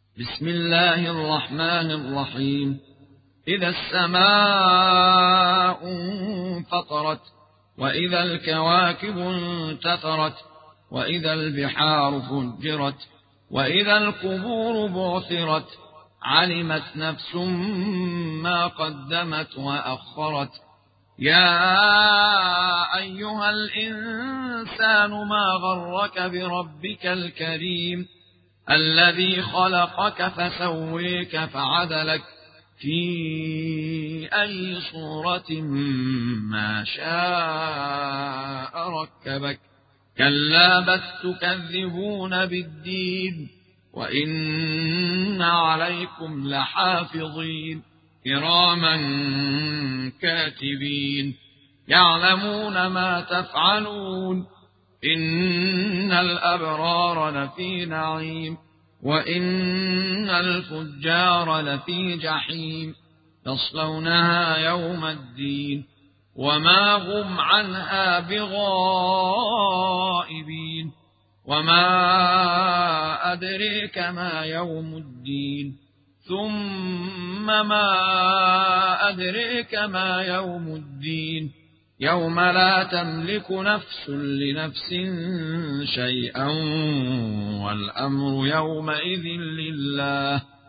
بسم الله الرحمن الرحيم. إذا السماء انفطرت، وإذا الكواكب انتثرت، وإذا البحار فجرت، وإذا القبور بعثرت، علمت نفس ما قدمت وأخرت. يا أيها الإنسان ما غرك بربك الكريم الذي خلقك فسويك فعدلك في أي صورة ما شاء ركبك. كلا بل تكذبون بالدين، وإن عليكم لحافظين كراما كاتبين يعلمون ما تفعلون. إن الأبرار لفي نعيم، وإن الفجار لفي جحيم يصلونها يوم الدين وما هم عنها بغائبين. وما أدريك ما يوم الدين، ثم ما أدريك ما يوم الدين، يوم لا تملك نفس لنفس شيئا والأمر يومئذ لله.